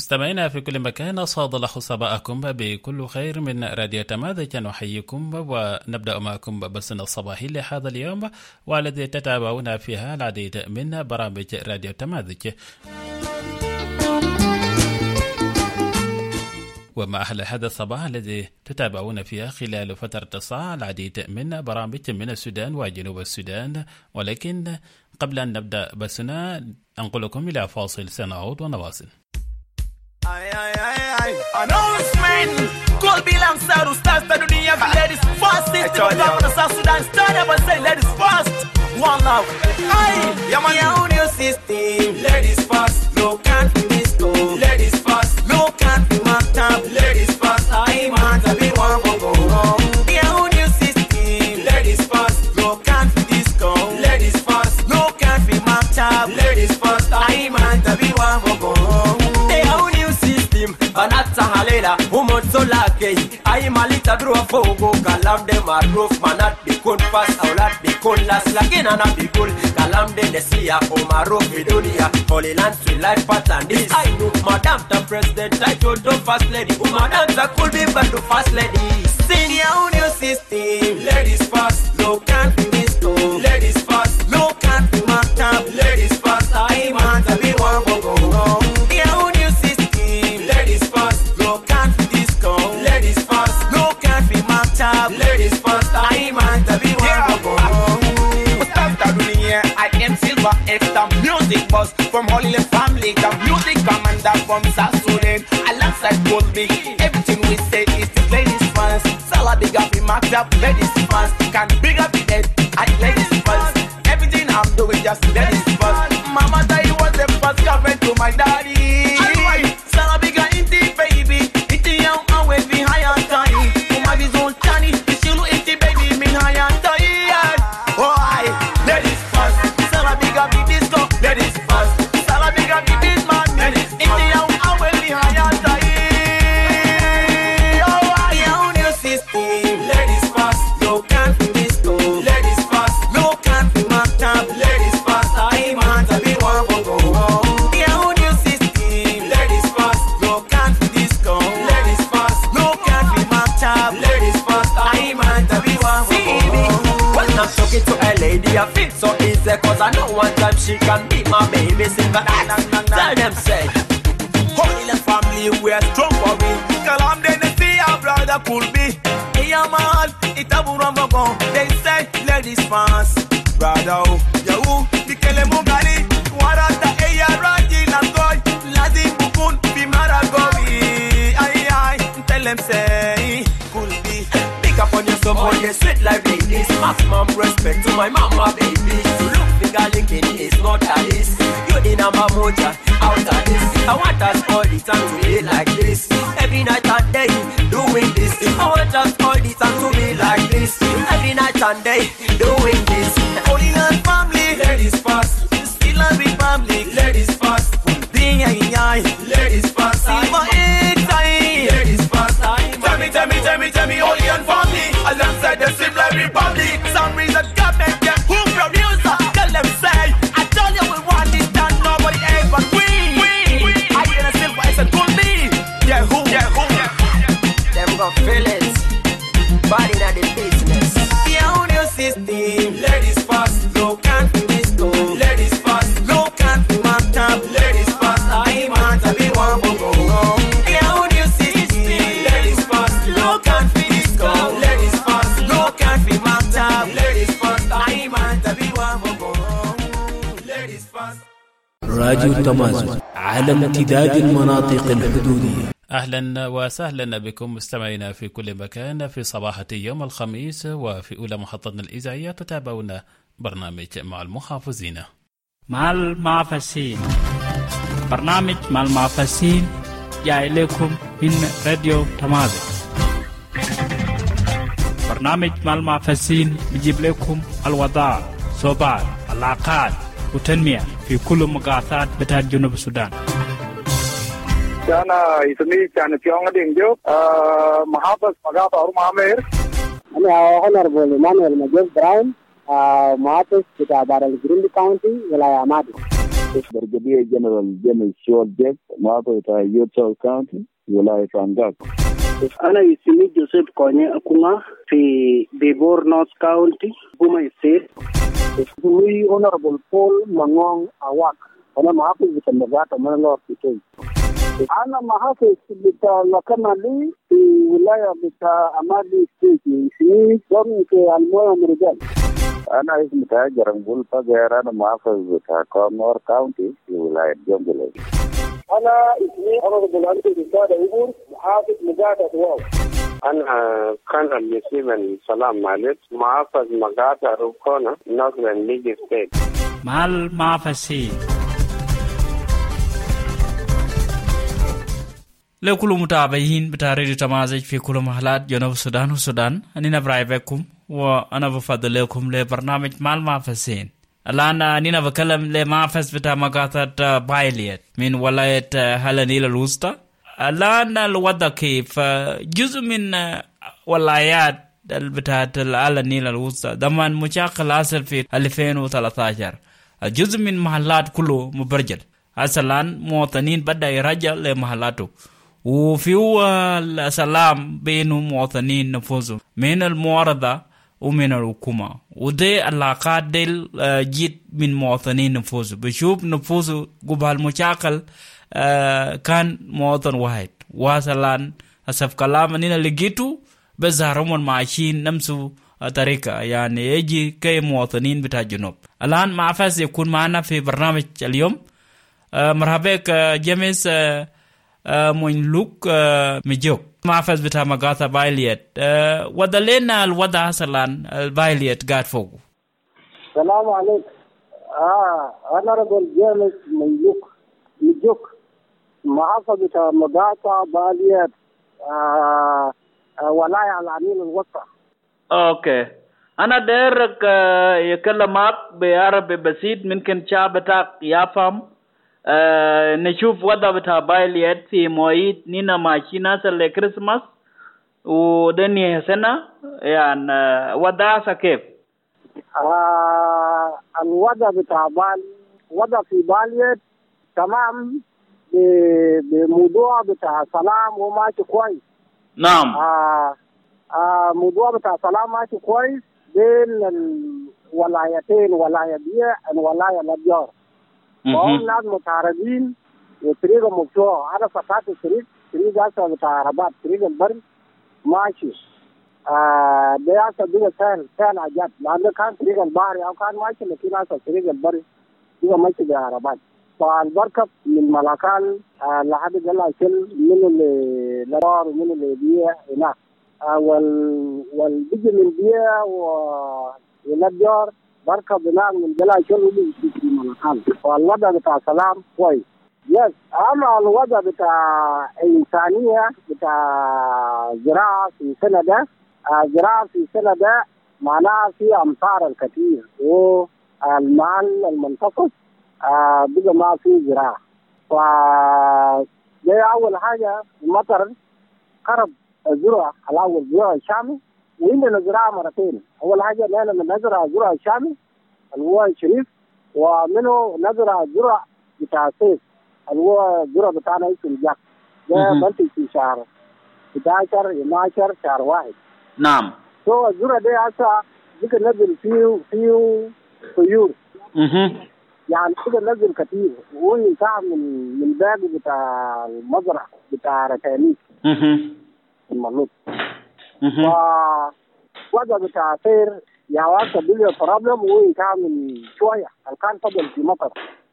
مستمعينا في كل مكان، صاد الله صباحكم بكل خير من راديو تماذج. نحييكم ونبدأ معكم بثنا الصباحي لهذا اليوم، والذي تتابعون فيها العديد من برامج راديو تماذج. ومع هذا الصباح الذي تتابعون فيها خلال فترة الساعة العديد من برامج من السودان وجنوب السودان، ولكن قبل أن نبدأ بثنا أنقلكم إلى فاصل سنعود ونواصل. Announcement. Call belongs to start the dunia. Ladies first. It's the government of South Sudan. Stand up and say ladies first. One love. Your new system. Ladies first. No country disco. Ladies first. No country maktub. Ladies first. I want to be one for go home. Your new system. Ladies first. No country disco. Ladies first. No country maktub. Ladies first. I want to be one for go home. Banata halela umotsolake ay malita bro fogo kalam de maruf manat bikon pas aulat bikon las lakina na bikul kalam de nesia o maruf vidunia holy land to life pattern this I know madam the president I told the first lady madam the could be but the first lady senior union system ladies first no country disco ladies first no country maktub ladies first I want to be one for go home. Ladies first, I want to be one for go. Start the dunia, I am Silver Extra music boss from Holy Family. The music commander from South Sudan. Alongside both big, everything we say is the ladies first. Salah big up in marked up, ladies first. Can big up in it, I ladies first. Everything I'm doing just ladies first. Mama died was the first girlfriend to my daddy. Salah big up in the baby, it's the young and we be higher time. I feel so easy cause I know one time she can be my baby sister. Tell them say Holy Family we are strong for me. Kalam de ne see our brother could be. Hey man, it a burambo. They say ladies first. Brother yo, dikele mugali. Warata eya raji na toy. Lazim bukun bi maragoi. Ay, tell them say could be. Pick up on your someone you sweet like this. Maximum respect to my mama baby. To look finger linking is not a this. You in a moja out of this. I want us all the time to be like this. Every night and day doing this. I want us all the time to be like this. Every night and day doing this. Holy Land Family, ladies first. Still a big family, ladies first. Being a ladies first. Silver Extra, ladies first. Tell me, Holy Land Family. Alongside the Simla Republic. Some reason government get who producer. Tell them say, I told you we want this done. Nobody else but we. I hear the Silver Extra told me. Yeah, who? Them got feelings. Body not the business. The audio system. Ladies first. No country disco. Ladies first. No country maktub. Ladies first. I want to be one for go home. The audio system. Ladies first. No country disco. Ladies first. No country maktub. Ladies first. I want to be one for go home. Ladies first. راديو تمازج على امتداد المناطق الحدودية. أهلا وسهلا بكم مستمعينا في كل مكان في صباحة يوم الخميس، وفي أولى محطتنا الإذاعية تتابعون برنامج مع المحافظين. مع المعفسين. برنامج مع المعفسين جاء إليكم من راديو تمازج. برنامج مع المعفسين بيجيب لكم الوضع، صوبات، العلاقات وتنمية في كل مقاطعات بتاع جنوب السودان. أنا اسمي كان تيونغ دينجو محافظ مقاطع أورمامير. أنا Honorable Emmanuel Major Brown محافظ بتاع بارل جريندي كاونتي ولاية أمادي. برقبية جنرال جيمس شول جيك محافظة يوتشال كاونتي ولاية فانجاك. أنا اسمي جوزيف كوني أكوما في بيبور نورث كاونتي بوما ستيت. اسمي Honorable Paul Mangong Awak. أنا محافظ بتمرات من الله في أنا محافظ بتاع لكنالي في ولاية بتاع أمادي ستيت. اسمي ضمن في المويه مرجان. أنا اسمي تاجر نقول فجأة أنا محافظ بتاع كونور كاونتي في ولاية جنجلي. أنا اسمي Honorable أنتي بسادة إبور محافظ مجاعة واو. أنا كان يسيمن سلام عليك محافظ مجاعة روكونا نورثرن ليج ستيت. مال معفسي لكل متابعين بتاريخ تمازج في كل محلات جنوب السودان والسودان. أنا براي بكم وأنا بفضل لكم لبرنامج مال معفسين. الآن أنا بكلم لمعفس بتاع مقاطعة بايليت من ولاية هالنيل الوسطى. الآن الوضع كيف جزء من ولايات بتاعة هالنيل الوسطى ضمن مشاكل حصل في 2013. جزء من محلات كله مبرجل. أصلاً مواطنين بدأ يرجع لمحلاته وفي السلام بين مواطنين نفوسهم من المعارضة ومن الحكومة ودي علاقات ديل جيت من مواطنين نفوسه بشوف نفوسه قبل المشاكل كان مواطن واحد واصلا أسف كلام أننا لقيته بزهرهم معاشين نمسوا طريقة يعني يجي كي مواطنين بتاع الجنوب. الآن مع فاس يكون معنا في برنامج اليوم. مرحبا بك جيمس مونلوك مجوك معفز بتاع مقاطع بايليت. ودلنا الوضع اصلا البايليت قاعد فوق. السلام عليكم. انا رجل جيمس مجوك محافظ بتاع مقاطع بايليت ولاية العنين الوسطى. اوكي انا دايرك يكلمك بعربي بسيط ممكن شعبتك يفهم. نشوف وضع بتاع بايليت في مواعيد نينا ماشينا سل كريسماس ودنيا سنة يعني وضع كيف؟ الوضع بتاع وضع في بايليت تمام بموضوع بتاع سلام وماشي كويس. نعم. موضوع بتاع سلام ماشي كويس بين الولايتين ولاية بيع ولاية الأبيار. وهم ناس متعارضين وطريقة مفتوحة. أنا فتحت طريق أصلا بتاع رباط طريق البر ماشي. ده أصلا بيجا سهل عجب لأنه كان طريق البحر أو كان ماشي لكن أصلا طريق البر بيجا ماشي برباط. فالبركب من ملاكان لحد جلا كل من اللي لوار ومن اللي بيع هناك. والبيجي من بيع والأبيار بركب هناك من جلا كل في ملاكان. والوضع بتاع سلام كويس. يس أما الوضع بتاع إنسانية بتاع زراعة في سنة ده زراعة في سنة ده معناها في أمطار الكثير والمال المنخفض بقى ما في زراعة. ده أول حاجة المطر قرب الزراعة الأول زراعة الشامي وعندنا زراعة مرتين. أول حاجة نحن نزرع الزراعة الشامي اللي هو الشريف ومنه نزرع الزراعة بتاع الصيف اللي هو الزراعة بتاعنا اسمه الجاك. ده منتج في شهر 11 12 شهر واحد. نعم. الزراعة دي هسه بقى نزل فيه طيور. يعني كده نزل كتير وينفع من باقي بتاع المزرعة بتاع ركانيك المغلوط. ووضع بتاع سير يعني واسع بيجي بروبلم وينفع من شوية كان فضل في مطر.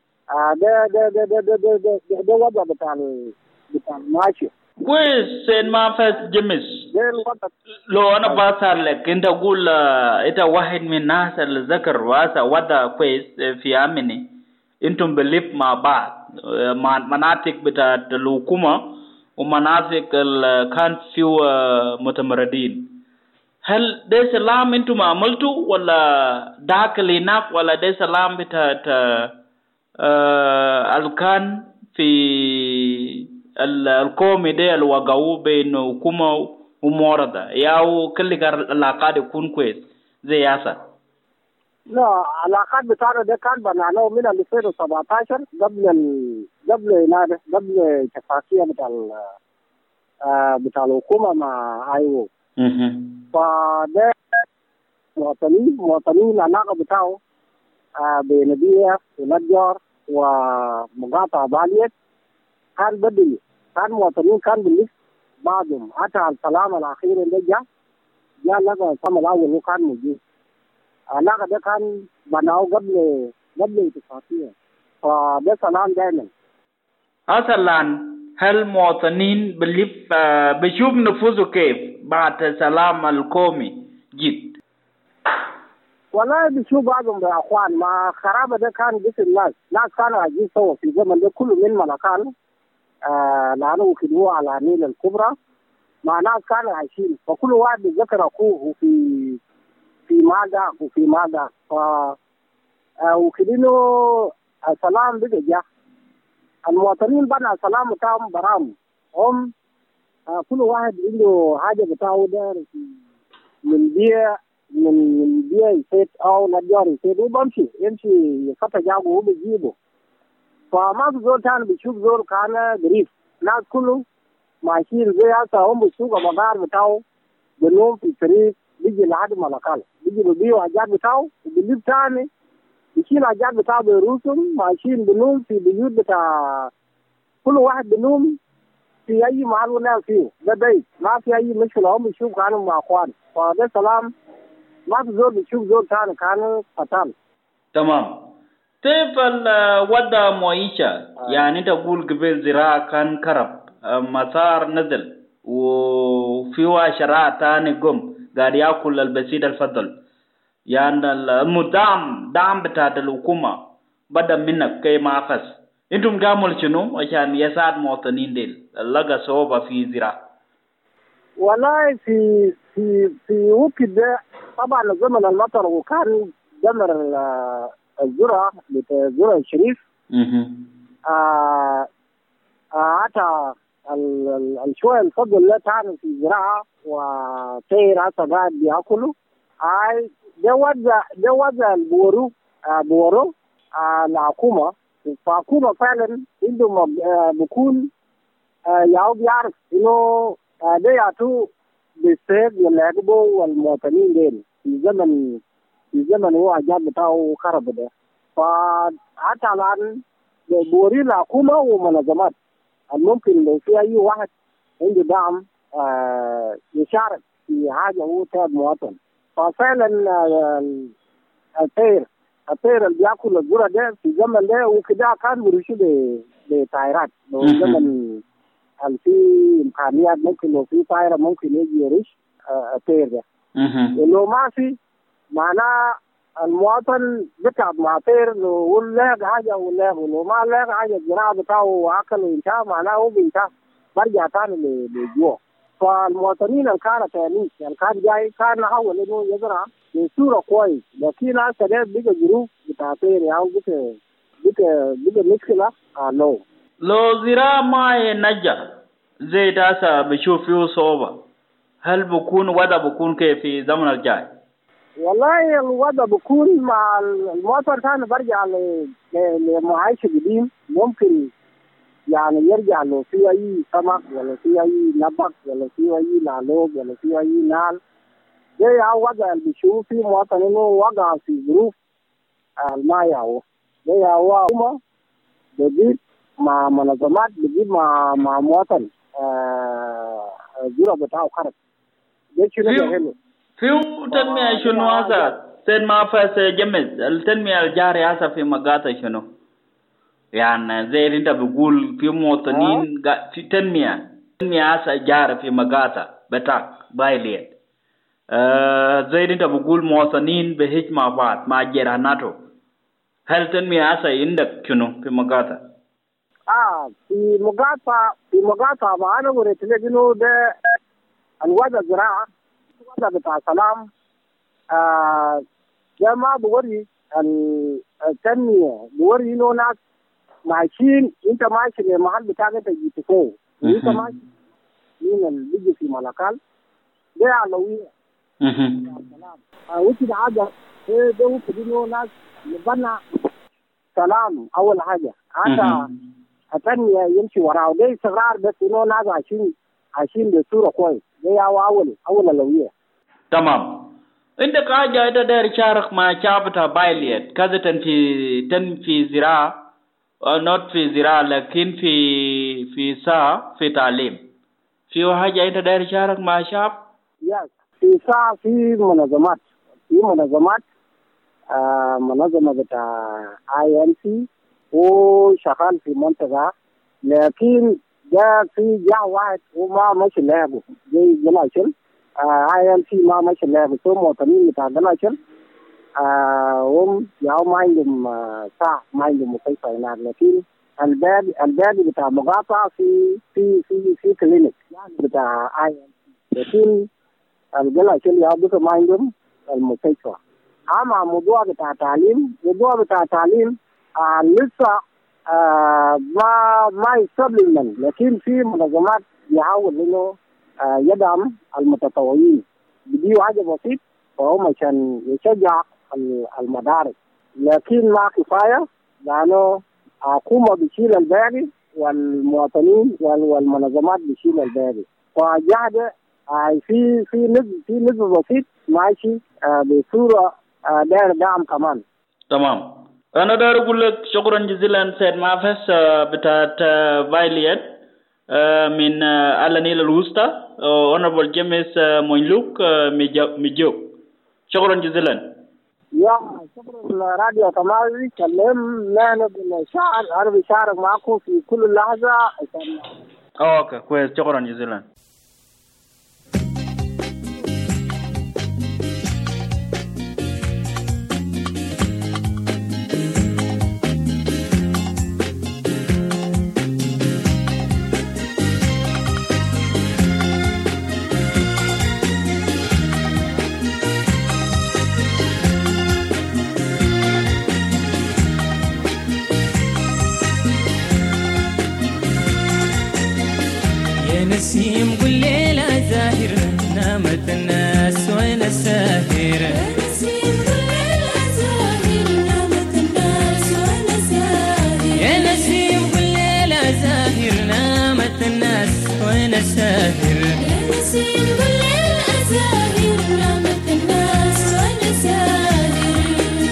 ده وضع بتاع الماشي. كويس ما فاز جمس. لو أنا بسأل لك أنت تقول أنت واحد من الناس اللي ذكر واسع وضع كويس في أمني أنتم بليف مع بعض مناطق بتاع الحكومة ومناطق كان فيه متمردين. هل ده سلام أنتم عملتوا ولا داخل هناك ولا ده سلام بتاع الكان في القومي ده الوقعوا بين حكومة ومعارضة ياو كل العلاقات يكون كويس زي هذا. لا علاقات بتاعنا ده كان بنعناه من 2017 قبل اتفاقية بتاع الحكومة مع ايو. فده مواطنين العلاقة بتاعه بين بيئة ونجار ومقاطعة باليت كان بدلي، كان مواطنين كان بالنسبة بعضهم حتى السلام الأخير اللي جاء لقى السلام الأول كان موجود. العلاقة ده كان بناه قبل اتفاقية، فده سلام دائما. أصلا هل مواطنين بيشوف نفوذه كيف بعد السلام القومي جد؟ والله بيشوف بعضهم يا اخوان، ما خرابه ده كان جسم ناس كانوا عايزين سوا في زمن ده كله من ملكان لانه كدوه على النيل الكبرى مع ناس كانوا عايشين، فكل واحد بيذكر اخوه في ماذا ف وكدينه السلام بقى جاء المواطنين بنى السلام بتاعهم برام هم كل واحد عنده حاجه بتاعه ده من بيئة يسيت أو نجار يسيت يمشي يفتح جابه هو بيجيبه. فما في زول تاني بيشوف زول كان قريب، ناس كله ماشيين زي هسه هم بيسوقوا المغار بتاعه بنوم في الطريق بيجي لحد ملكال بيجي بيبيعوا حاجات بتاعه وبالليل تاني بيشيل حاجات بتاعه بيروسهم ماشيين بنوم في بيوت بتاع كل واحد بنوم في أي محل ونام فيه، ده بيت ما في أي مشكلة. هم بيشوف كانوا مع أخوان، فده سلام ما في زول بيشوف زول ثاني كانوا قتال. تمام. كيف الوضع معيشة؟ يعني تقول قبل زراعة كان كرب مسار نزل وفي عشرات تاني قم قاعد ياكل البسيط الفضل، يعني دعم بتاع الحكومة بدأ منك كي ما فس انتم قاموا شنو عشان يساعد مواطنين ديل لقى صعوبة في زراعة؟ والله في وقت ده طبعا زمن المطر وكان دمر الذرة الشريف. حتى الشوية الفضل اللي كان في الزراعة وطير حتى قاعد بياكلوا ده وضع بورو الحكومة. فالحكومة فعلا عندهم بكون ياو بيعرف انه ده يعطوا بالسيف يلعبوا والمواطنين دين في زمن هو عجاب بتاعه خرب ده. فحتى الآن بوري الحكومة ومنظمات ممكن لو في أي واحد عنده دعم يشارك في حاجة هو تاب مواطن. ففعلا الطير اللي بياكل الذرة ده في زمن ده وكده كان بيرشوا بطائرات. لو زمن في إمكانيات ممكن لو في طائرة ممكن يجي يرش الطير ده. لو ما في معناه المواطن بتعب مع طير، لو لقى حاجة ولو ما لقى حاجة الزراعة بتاعه وأكل وإنتهى معناه هو بينتهى برجع تاني للجوع. فالمواطنين اللي كانوا تانيس يعني كان جاي كان حاول إنه يزرع بصورة كويس، لكن هسه ده بقى ظروف بتاع طير يعني بقى مشكلة لو زراعة ما ينجح زي ده بشوف فيه صعوبة، هل بكون كيف في زمن الجاي؟ والله الوضع بكون مع المواطن ثاني برجع لمعايشة قديم، ممكن يعني يرجع له في أي سمك ولا في أي نبق ولا في أي لالوب ولا في أي نال. ده وضع اللي بيشوف فيه مواطن إنه وقع في ظروف الماء هو ده هو بجيب مع منظمات بجيب مع مواطن الظروف بتاعه خرج. ده شنو حلو في تنمية شنو هذا سين ما فاس جمز التنمية الجارية هذا في مقاطع شنو يعني زي انت بقول في مواطنين في تنمية هذا جاري في مقاطع بتاعك بايلين زي انت بقول مواطنين بهج مع بعض مع جيراناته، هل تنمية هذا عندك شنو في مقاطع؟ في مقاطع معانا وريت لك انه ده الوضع الزراعة بتاع سلام ده ما بوري التنمية، بوري انه ناس ماشيين انت ماشي للمحل بتاعك انت جيت فوق وانت ماشي مين اللي بيجي في ملكال ده علوية. وكده ده كده ناس يبنى سلام أول حاجة حتى يمشي وراه ده استقرار بس إنه ناس عايشين بصورة كويس ده أول أولوية. تمام. عندك حاجة أنت داير تشارك مع شعب بايليت كذا في زراعة not في زراعة لكن في ساعة في تعليم في حاجة أنت داير تشارك مع شعب؟ في ساعة في منظمات منظمة بتاع INC وشغال في منطقة لكن جاء في واحد وما ماشي لعبه زي جلاشل INC ما ماشي لعبه ثم مواطنين بتاع جلاشل هم ياو ما عندهم ساعة ما عندهم مستشفى هناك لكن الباقي بتاع مقاطعة في كلينيك بتاع INC لكن الجلاشل ياو بس ما عندهم المستشفى. أما موضوع بتاع تعليم لسه ما يستبلمن لكن في منظمات يحاول إنه يدعم المتطوعين بديه حاجة بسيط فهم عشان يشجع المدارس لكن ما كفاية لأنه حكومة بتشيل الباقي والمواطنين والمنظمات بتشيل الباقي فجهد في نسبة بسيط ماشي بصورة داير دعم كمان. تمام. أنا داير أقول لك شكرا جزيلا سيد مافس بتاعت فايليت من النيل الوسطى Honorable جيمس مونلوك ميجو. شكرا جزيلا. شكرا راديو تمازي كلمنا بالشعر أنا بشارك معكم في كل لحظة. أوكي كويس شكرا جزيلا. نسيم كل ليلة زاهر نامت الناس وأنا ساهر يا نسيم كل ليلة زاهر نامت الناس وأنا ساهر يا نسيم كل ليلة زاهر نامت الناس وأنا ساهر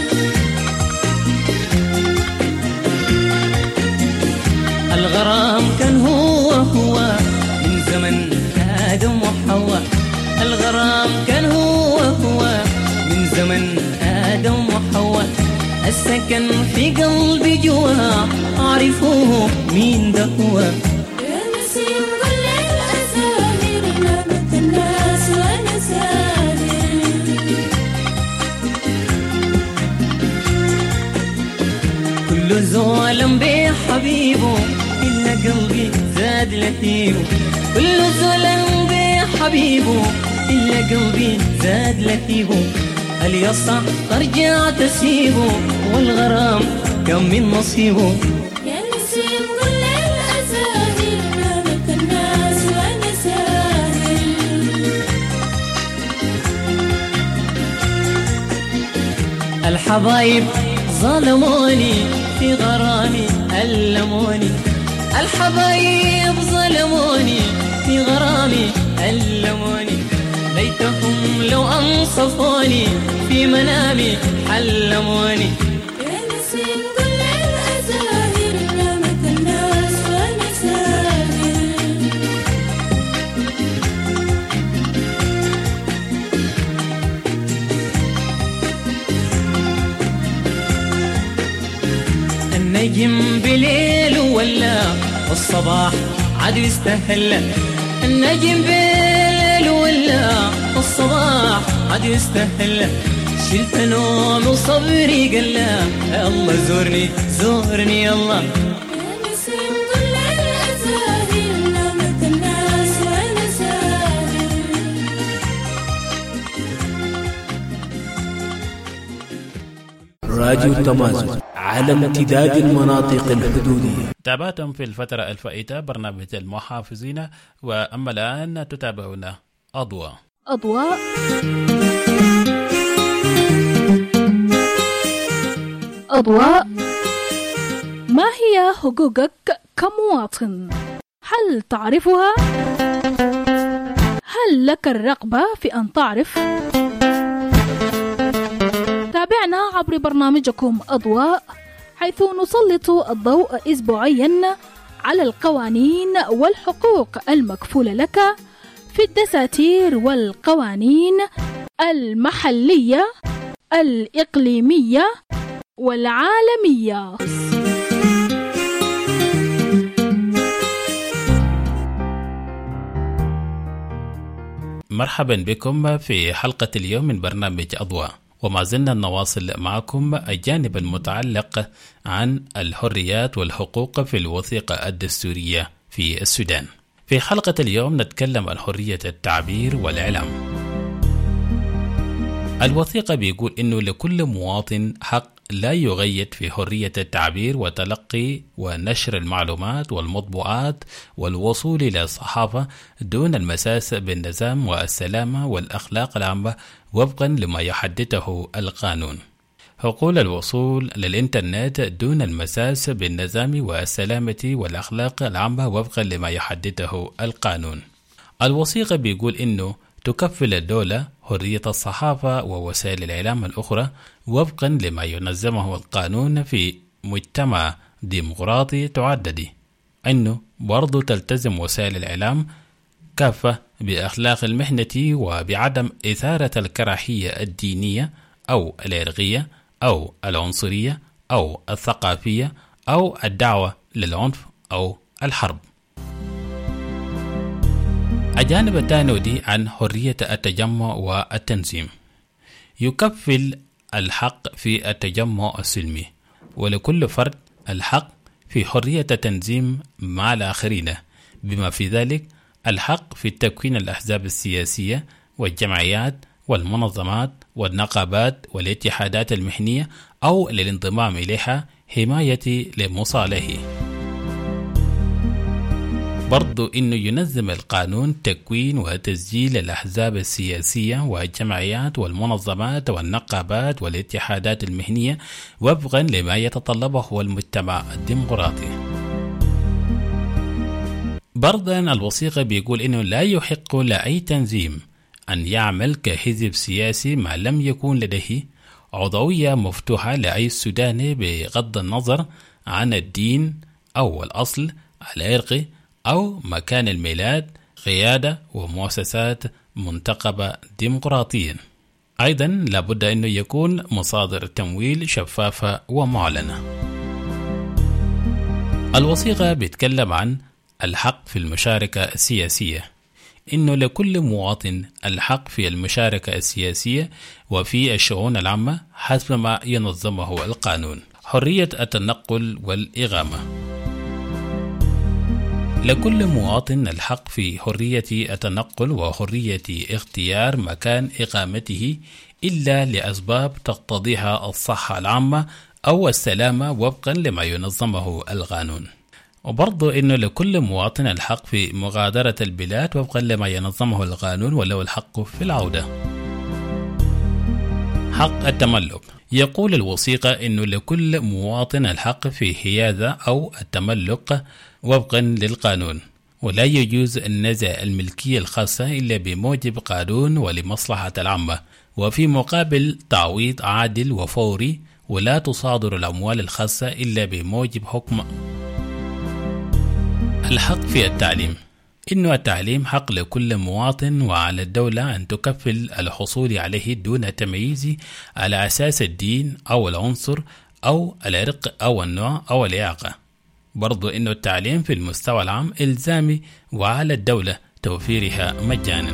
الغرام كان هو زمن آدم وحواء الغرام كان هو من زمن آدم وحواء السكن في قلبي جوا أعرفوه مين ده هو يا نسيم كل الأزاهر نامت الناس وأنا ساهر كل ظالم بحبيبه إلا قلبي زاد لهيبه كل ظلم بحبيبه إلا قلبي زاد لهيبه هل يصح أرجع تسيبه والغرام كم من نصيبه يا نسيم كل الأزاهر نامت الناس وأنا ساهر الحبايب ظلموني في غرامي ألموني الحبايب ظلموني في غرامي ألموني ليتهم لو أنصفوني في منامي حلموني يا نسيم كل الأزاهر نامت الناس وأنا ساهر النجم بليل ولا والصباح عاد يستهل النجم بالليل ولا الصباح عاد يستهل شلت نوم وصبري قلا الله زورني الله يا نسيم كل الأزاهر نامت الناس وأنا ساهر راديو تمازن على امتداد المناطق الحدودية. تابعتم في الفترة الفائتة برنامج المحافظين وأما الآن تتابعون أضواء أضواء. ما هي حقوقك كمواطن؟ هل تعرفها؟ هل لك الرغبة في أن تعرف؟ تابعنا عبر برنامجكم أضواء، حيث نسلط الضوء أسبوعيا على القوانين والحقوق المكفولة لك في الدساتير والقوانين المحلية، الإقليمية والعالمية. مرحبا بكم في حلقة اليوم من برنامج أضواء، وما زلنا نواصل معكم الجانب المتعلق عن الحريات والحقوق في الوثيقة الدستورية في السودان. في حلقة اليوم نتكلم عن حرية التعبير والإعلام. الوثيقة بيقول إنه لكل مواطن حق لا يغيد في حرية التعبير وتلقي ونشر المعلومات والمطبوعات والوصول إلى الصحافة دون المساس بالنظام والسلامة والأخلاق العامة وفقا لما يحدده القانون. حقوق الوصول للإنترنت دون المساس بالنظام والسلامة والأخلاق العامة وفقا لما يحدده القانون. الوثيقة بيقول إنه تكفل الدولة حرية الصحافة ووسائل الإعلام الأخرى وفقا لما ينظمه القانون في مجتمع ديمقراطي تعددي، أنه برضو تلتزم وسائل الإعلام كافة بأخلاق المهنة وبعدم إثارة الكراهية الدينية أو العرقية أو العنصرية أو الثقافية أو الدعوة للعنف أو الحرب. الجانب الثاني دي عن حرية التجمع والتنظيم. يكفل الحق في التجمع السلمي، ولكل فرد الحق في حرية التنظيم مع الآخرين، بما في ذلك الحق في تكوين الأحزاب السياسية والجمعيات والمنظمات والنقابات والاتحادات المهنية أو للانضمام إليها حماية لمصالحه. برضو إنه ينظم القانون تكوين وتسجيل الأحزاب السياسية والجمعيات والمنظمات والنقابات والاتحادات المهنية وفقا لما يتطلبه المجتمع الديمقراطي. برضا الوثيقة بيقول إنه لا يحق لأي تنظيم أن يعمل كحزب سياسي ما لم يكن لديه عضوية مفتوحة لأي سوداني بغض النظر عن الدين أو الأصل العرقي أو مكان الميلاد، قيادة ومؤسسات منتخبة ديمقراطيا. أيضا لابد أنه يكون مصادر تمويل شفافة ومعلنة. الوثيقة بيتكلم عن الحق في المشاركة السياسية، إنه لكل مواطن الحق في المشاركة السياسية وفي الشؤون العامة حسب ما ينظمه القانون. حرية التنقل والإقامة. لكل مواطن الحق في حرية التنقل وحرية اختيار مكان إقامته إلا لأسباب تقتضيها الصحة العامة أو السلامة وفقا لما ينظمه القانون. وبرضو إنه لكل مواطن الحق في مغادرة البلاد وفقا لما ينظمه القانون وله الحق في العودة. حق التملك. يقول الوثيقة إنه لكل مواطن الحق في حيازة أو التملك وفقا للقانون، ولا يجوز النزع الملكية الخاصة إلا بموجب قانون ولمصلحة العامة، وفي مقابل تعويض عادل وفوري، ولا تصادر الأموال الخاصة إلا بموجب حكم. الحق في التعليم. إنه التعليم حق لكل مواطن، وعلى الدولة أن تكفل الحصول عليه دون تمييز على أساس الدين أو العنصر أو العرق أو النوع أو الإعاقة. برضو إنه التعليم في المستوى العام إلزامي، وعلى الدولة توفيرها مجانا.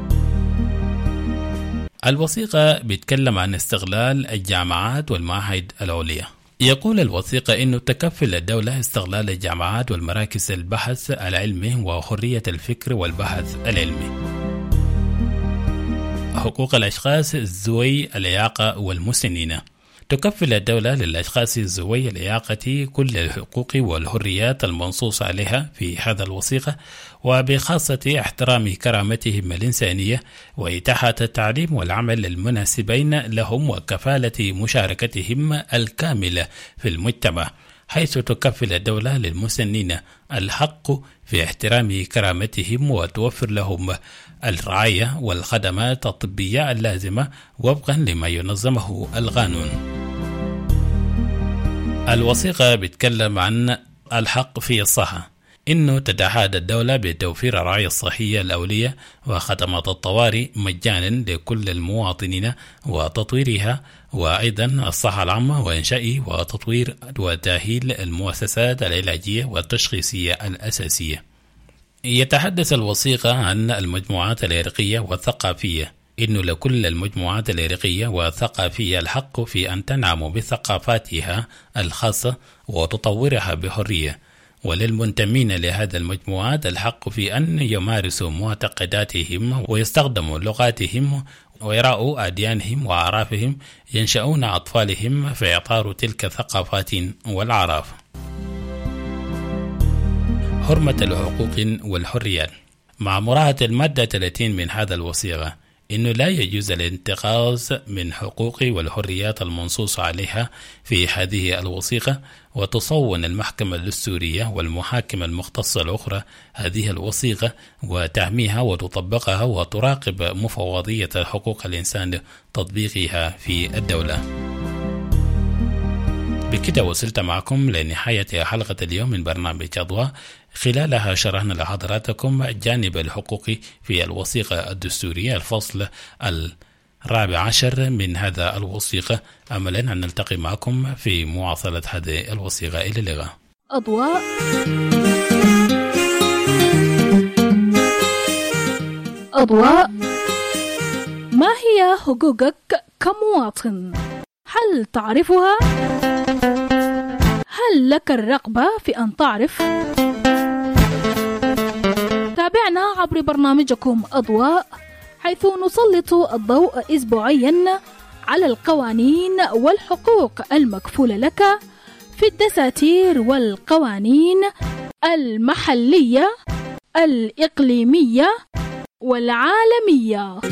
الوثيقة بيتكلم عن استغلال الجامعات والمعاهد العليا. يقول الوثيقة إنه تكفل الدولة استغلال الجامعات والمراكز البحث العلمي وحرية الفكر والبحث العلمي. حقوق الأشخاص ذوي الإعاقة والمسنين. تكفل الدولة للأشخاص ذوي الإعاقة كل الحقوق والحريات المنصوص عليها في هذا الوثيقة، وبخاصة احترام كرامتهم الإنسانية وإتاحة التعليم والعمل المناسبين لهم وكفالة مشاركتهم الكاملة في المجتمع، حيث تكفل الدولة للمسنين الحق في احترام كرامتهم وتوفر لهم الرعاية والخدمات الطبية اللازمة وفقا لما ينظمه القانون. الوثيقة بتكلم عن الحق في الصحة، إنه تتعهد الدولة بتوفير الرعاية الصحية الأولية وخدمات الطوارئ مجانا لكل المواطنين وتطويرها، وأيضا الصحة العامة وإنشاء وتطوير وتأهيل المؤسسات العلاجية والتشخيصية الأساسية. يتحدث الوثيقة عن المجموعات العرقية والثقافية، إنه لكل المجموعات العرقية والثقافية الحق في أن تنعم بثقافاتها الخاصة وتطورها بحرية، وللمنتمين لهذه المجموعات الحق في أن يمارسوا معتقداتهم ويستخدموا لغاتهم ويراءوا أديانهم وأعرافهم، ينشأون أطفالهم في إطار تلك الثقافات والأعراف. حرمة الحقوق والحريات. مع مراعاة المادة 30 من هذا الوثيقة، إنه لا يجوز الانتقاص من حقوق والحريات المنصوص عليها في هذه الوثيقة، وتصون المحكمة الدستورية والمحاكم المختصة الأخرى هذه الوثيقة وتحميها وتطبقها وتراقب مفوضية حقوق الإنسان تطبيقها في الدولة. بكده وصلت معكم لنهاية حلقة اليوم من برنامج أضواء، خلالها شرحنا لحضراتكم جانب الحقوق في الوثيقة الدستورية الفصل 14 من هذا الوثيقة، أملا أن نلتقي معكم في مواصلة هذه الوثيقة. إلى اللقاء. أضواء. أضواء. ما هي حقوقك كمواطن؟ هل تعرفها؟ هل لك الرغبة في أن تعرف؟ تابعنا عبر برنامجكم أضواء، حيث نسلط الضوء أسبوعيا على القوانين والحقوق المكفولة لك في الدساتير والقوانين المحلية الإقليمية والعالمية.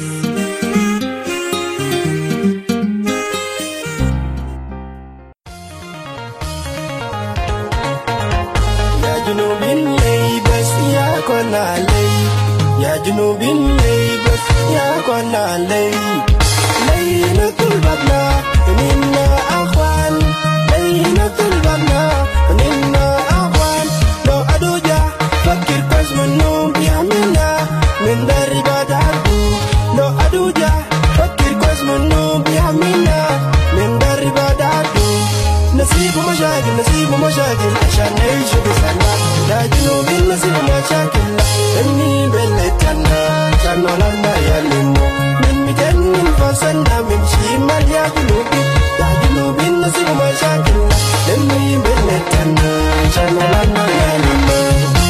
جنوب الليل بس يا كون علي، يا جنوب الليل بس يا كون علي، ليلة البدلة منا أخوان، ليلة البدلة منا أخوان، لو أدوجا فكر كويس منهم بيعملنا من دربة عدو، لو أدوجا فكر كويس منهم بيعملنا من دربة عدو، نسيب مشاكل نسيب مشاكل عشان نعيش بسلام، يا جنوب نسيب مشاكل إني بلتنا كان لنا يلمو من مجنن فصلنا من شمال، يا جنوبي يا جنوبي نسيب مشاكل إني بلتنا كان لنا يلمو،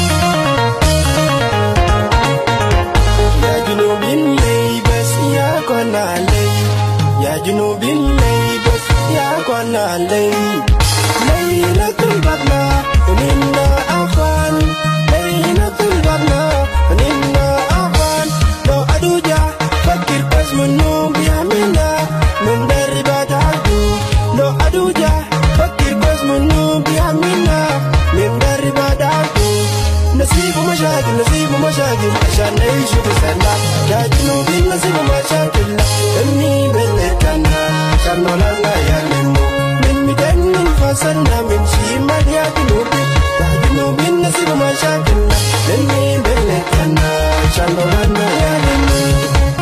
يا جنوبي اللي بس يا كون علي، يا جنوبي اللي بس يا كون علي، ليلة البدلة منا أخوان، ليلة البدلة منا أخوان، لو أدوجا فكر كويس منهم بيعملنا من دربة عدو، لو أدوجا فكر كويس منهم بيعملنا من دربة عدو، نسيب مشاكل نسيب مشاكل عشان نعيش بسلام، يا جنوبي نسيب مشاكل إني بلتنا كان لنا يلمو من مجنن فصلنا من شمال، يا جنوبي يا جنوبي نسيب مشاكل إني بلتنا كان لنا يلمو.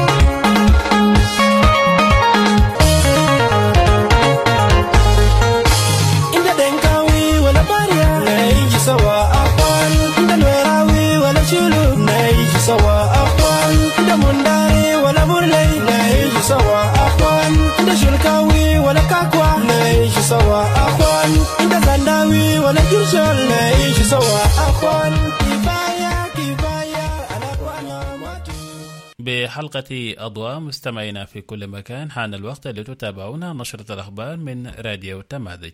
إنت دنكاوي ولا باريا نعيش سوا أخوان، إنت نوراوي ولا شلو نعيش سوا أخوان، إنت منداري ولا مرلي نعيش سوا أخوان، إنت شلكاوي ولا كاكوا نعيش سوا أخوان، إنت زنداوي ولا جرشل نعيش سوا أخوان، كفاية كفاية أنا وأنا ماتو. بحلقة أضواء مستمعينا في كل مكان، حان الوقت لتتابعون نشرة الأخبار من راديو تماذج.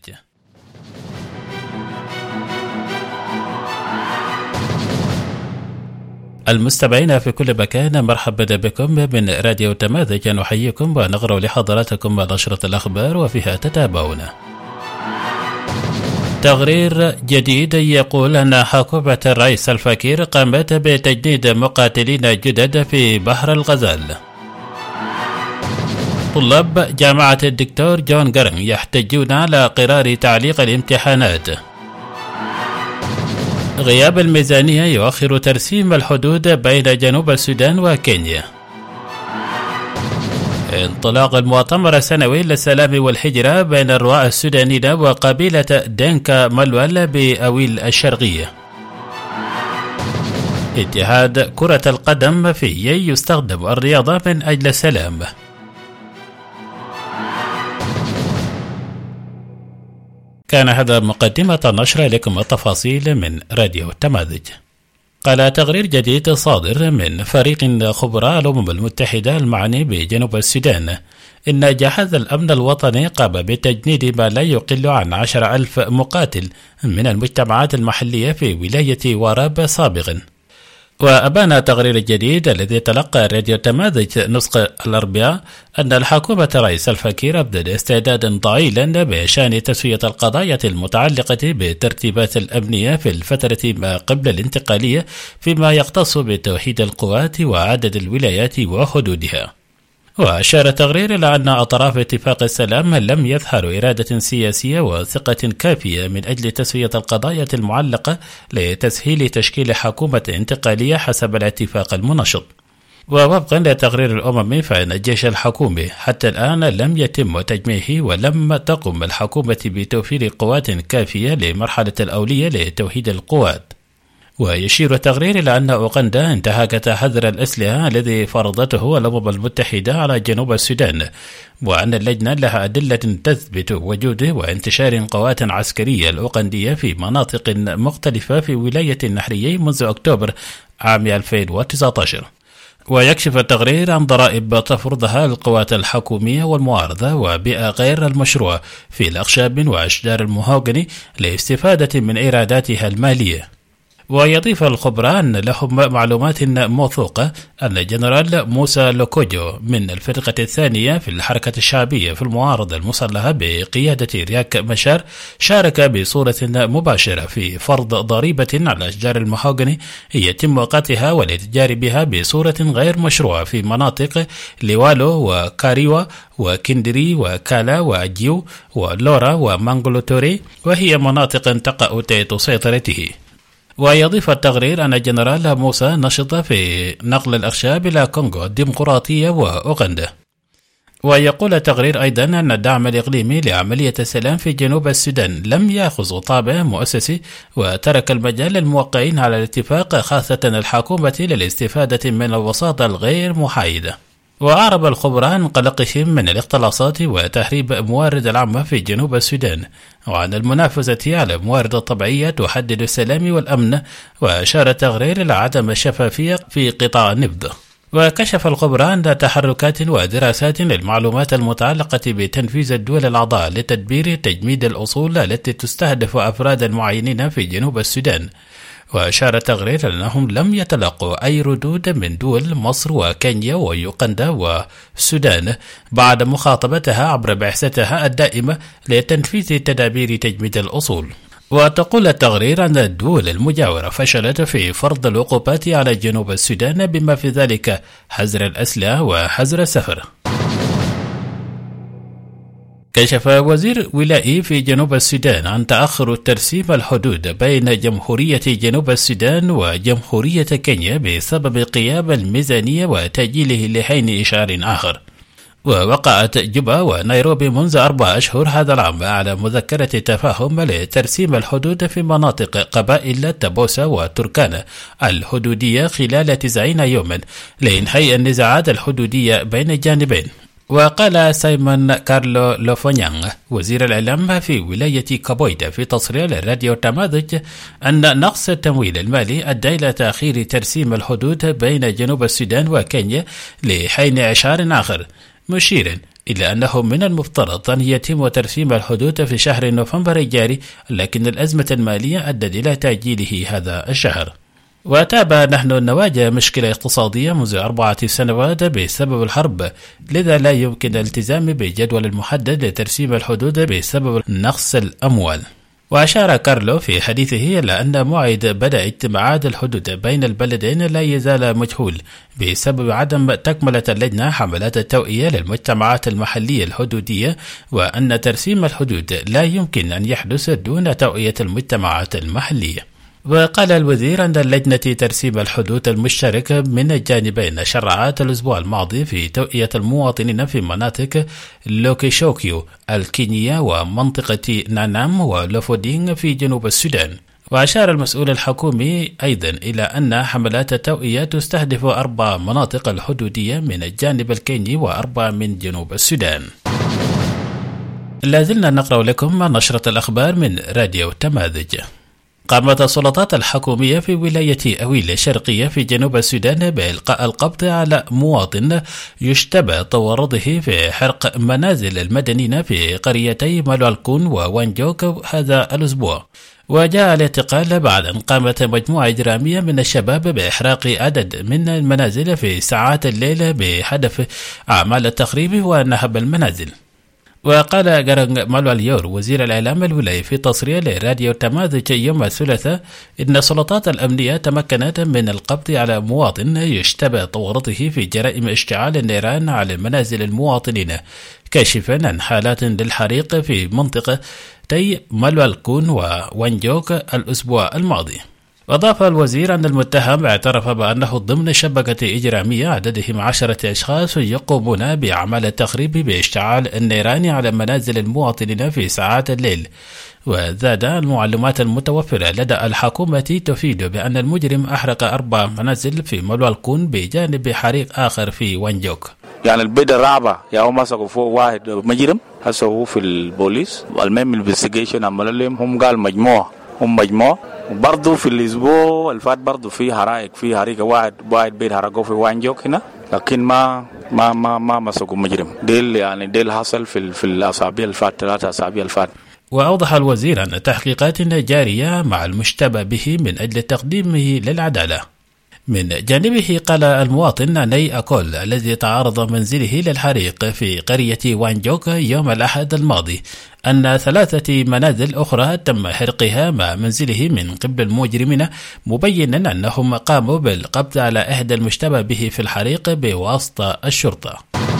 المستمعين في كل مكان، مرحبا بكم من راديو تماذج. نحييكم ونقرأ لحضراتكم نشرة الأخبار وفيها تتابعون. تقرير جديد يقول أن حكومة الرئيس سلفا كير قامت بتجنيد مقاتلين جدد في بحر الغزال. طلاب جامعة الدكتور جون غارنغ يحتجون على قرار تعليق الامتحانات. غياب الميزانية يؤخر ترسيم الحدود بين جنوب السودان وكينيا. انطلاق المؤتمر السنوي للسلام والهجرة بين الرعاة السودانيين وقبيلة دينكا ملول بأويل الشرقية. اتحاد كرة القدم في يستخدم الرياضة من أجل السلام. كان هذا مقدمة النشر، لكم التفاصيل من راديو تماذج. قال تقرير جديد صادر من فريق خبراء الأمم المتحدة المعني بجنوب السودان إن جهاز الأمن الوطني قام بتجنيد ما لا يقل عن 10,000 مقاتل من المجتمعات المحلية في ولاية وراب سابقا. وأبان التقرير الجديد الذي تلقى راديو تماذج نسخة الأربعاء أن الحكومة رئيس سلفا كير أبدت استعدادا ضئيلا بشأن تسوية القضايا المتعلقة بالترتيبات الأمنية في الفترة ما قبل الانتقالية فيما يختص بتوحيد القوات وعدد الولايات وحدودها. وأشار التقرير إلى أن أطراف اتفاق السلام لم يظهروا إرادة سياسية وثقة كافية من أجل تسوية القضايا المعلقة لتسهيل تشكيل حكومة انتقالية حسب الاتفاق المنشط. ووفقا لتقرير الأمم، فإن الجيش الحكومي حتى الآن لم يتم تجميعه، ولم تقم الحكومة بتوفير قوات كافية لمرحلة الأولية لتوحيد القوات. ويشير التقرير إلى أن أوغندا انتهكت حظر الأسلحة الذي فرضته الأمم المتحدة على جنوب السودان، وأن اللجنة لها أدلة تثبت وجود وانتشار قوات عسكرية الأوغندية في مناطق مختلفة في ولاية النهرية منذ أكتوبر عام 2019. ويكشف التقرير عن ضرائب تفرضها القوات الحكومية والمعارضة وبيئة غير المشروع في الأخشاب وأشجار المهوغني لاستفادة من إيراداتها المالية. ويضيف الخبراء أن لهم معلومات موثوقة أن جنرال موسى لوكوجو من الفرقة الثانية في الحركة الشعبية في المعارضة المسلحة بقيادة رياك مشار شارك بصورة مباشرة في فرض ضريبة على أشجار المهوغني يتم قطعها والاتجار بها بصورة غير مشروعة في مناطق ليوالو وكاريوا وكندري وكالا وجيو ولورا ومانغلوتوري، وهي مناطق تقع تحت سيطرته. ويضيف التقرير أن جنرال موسى نشط في نقل الأخشاب إلى كونغو الديمقراطية وأوغندا. ويقول التقرير أيضا أن الدعم الإقليمي لعملية السلام في جنوب السودان لم يأخذ طابع مؤسسي، وترك المجال للموقعين على الاتفاق خاصة الحكومة للاستفادة من الوساطة الغير محايدة. وأعرب الخبراء عن قلقهم من الاختلاصات وتهريب موارد العامة في جنوب السودان، وعن المنافسة على الموارد الطبيعية تحدد السلام والأمن. وأشار التقرير إلى عدم الشفافية في قطاع النفط. وكشف الخبراء عن تحركات ودراسات للمعلومات المتعلقة بتنفيذ الدول الأعضاء لتدبير تجميد الأصول التي تستهدف أفرادا معينين في جنوب السودان. وأشار التقرير أنهم لم يتلقوا أي ردود من دول مصر وكينيا ويوغندا والسودان بعد مخاطبتها عبر بعثتها الدائمة لتنفيذ تدابير تجميد الأصول. وتقول التقرير أن الدول المجاورة فشلت في فرض العقوبات على جنوب السودان، بما في ذلك حظر الأسلحة وحظر السفر. كشف وزير ولائي في جنوب السودان عن تأخر ترسيم الحدود بين جمهورية جنوب السودان وجمهورية كينيا بسبب غياب الميزانية وتأجيله لحين إشعار آخر. ووقعت جوبا ونيروبي منذ 4 أشهر هذا العام على مذكرة تفاهم لترسيم الحدود في مناطق قبائل تبوسا وتركانا الحدودية خلال 90 يوما لإنهاء النزاعات الحدودية بين الجانبين. وقال سايمون كارلو لوفونيانغ وزير الإعلام في ولاية كابويدا في تصريح لراديو تماذج أن نقص التمويل المالي أدى إلى تأخير ترسيم الحدود بين جنوب السودان وكينيا لحين إعشار آخر، مشيرا إلى أنه من المفترض أن يتم ترسيم الحدود في شهر نوفمبر الجاري، لكن الأزمة المالية أدت إلى تأجيله هذا الشهر. وتابع نحن نواجه مشكلة اقتصادية منذ 4 سنوات بسبب الحرب، لذا لا يمكن الالتزام بجدول المحدد لترسيم الحدود بسبب نقص الأموال. وأشار كارلو في حديثه إلى أن موعد بدء اجتماعات الحدود بين البلدين لا يزال مجهول بسبب عدم تكملة اللجنة حملات التوعية للمجتمعات المحلية الحدودية، وأن ترسيم الحدود لا يمكن أن يحدث دون توعية المجتمعات المحلية. وقال الوزير أن لجنة ترسيم الحدود المشتركة من الجانبين شرعت الأسبوع الماضي في توعية المواطنين في مناطق لوكيشوكيو الكينية ومنطقة نانام ولوفودين في جنوب السودان. وأشار المسؤول الحكومي أيضا إلى أن حملات التوعية تستهدف 4 مناطق الحدودية من الجانب الكيني و4 من جنوب السودان. لازلنا نقرأ لكم نشرة الأخبار من راديو تماذج. قامت السلطات الحكومية في ولاية أويل الشرقية في جنوب السودان بإلقاء القبض على مواطن يشتبه تورطه في حرق منازل المدنيين في قريتي مالوالكون ووانجوك هذا الأسبوع. وجاء الاعتقال بعد أن قامت مجموعة إجرامية من الشباب بإحراق عدد من المنازل في ساعات الليل بهدف أعمال التخريب ونهب المنازل. وقال غرانغ مالواليور وزير الإعلام الولاية في تصريح لراديو تماذج يوم الثلاثاء إن السلطات الأمنية تمكنت من القبض على مواطن يشتبه تورطه في جرائم اشتعال النيران على منازل المواطنين، كاشفا عن حالات للحريق في منطقتي مالوالكون ووانجوك الأسبوع الماضي. وأضاف الوزير أن المتهم اعترف بأنه ضمن شبكة إجرامية عددهم 10 أشخاص يقومون بأعمال التخريب باشتعال النيران على منازل المواطنين في ساعات الليل. وزاد المعلومات المتوفرة لدى الحكومة تفيد بأن المجرم أحرق 4 منازل في مالوالكون بجانب حريق آخر في وانجوك. يعني البيت الرابع يا مسكوا فوق واحد مجرم هسه هو في البوليس والمهم الانفستيجيشن عمل لهم هم قال مجموعة برضو في الأسبوع الفات برضو في حرائق في حريقة واحد بيت حرقوا في وانجوك هنا، لكن ما مسكوا مجرم. ديل حصل في الأسابيع الفات 3 أسابيع الفات. وأوضح الوزير أن تحقيقات جارية مع المشتبه به من أجل تقديمه للعدالة. من جانبه قال المواطن ني أكول الذي تعرض منزله للحريق في قرية وانجوك يوم الأحد الماضي أن 3 منازل أخرى تم حرقها مع منزله من قبل المجرمين، مبينا أنهم قاموا بالقبض على إحدى المشتبه به في الحريق بواسطة الشرطة.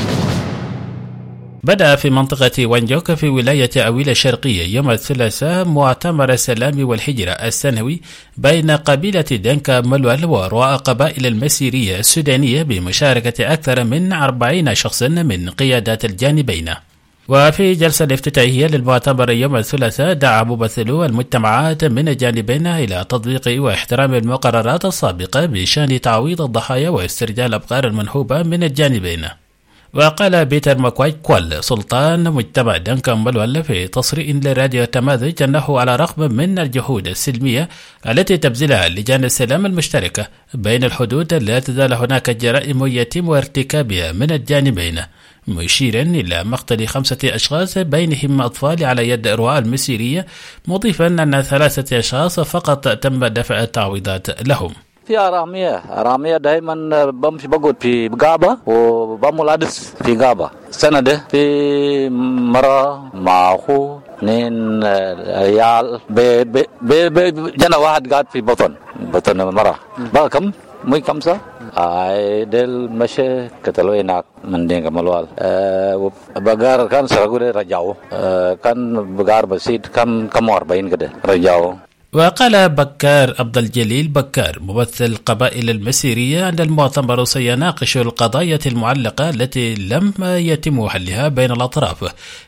بدأ في منطقة وانجوك في ولاية أويل الشرقية يوم الثلاثاء مؤتمر السلام والهجرة السنوي بين قبيلة دنكا ملول ورؤى قبائل المسيرية السودانية بمشاركة أكثر من 40 شخصا من قيادات الجانبين. وفي جلسة الافتتاحية للمؤتمر يوم الثلاثاء دعا ممثلو المجتمعات من الجانبين إلى تطبيق واحترام المقررات السابقة بشأن تعويض الضحايا واسترجاع الأبقار المنهوبة من الجانبين. وقال بيتر ماكواي كوال سلطان مجتمع دنكا ملول في تصريح لراديو تماذج أنه على الرغم من الجهود السلمية التي تبذلها لجان السلام المشتركة بين الحدود لا تزال هناك جرائم يتم ارتكابها من الجانبين، مشيرا إلى مقتل 5 أشخاص بينهم أطفال على يد رؤى المسيرية، مضيفا أن 3 أشخاص فقط تم دفع التعويضات لهم. في أرامية دائما بمشي بقعد في غابة وبمولادس في غابة سنة في مرة مع أخو 2 عيال جنا واحد قاعد في بطن مرة بقى كم 5 دل مشي كتلو هناك من دين كمالوال بقار كان سرقوا رجعوا كان بقار بسيط كم 40 كده رجعوا. وقال بكار عبد الجليل بكار ممثل قبائل المسيرية أن المؤتمر سيناقش القضايا المعلقة التي لم يتم حلها بين الأطراف،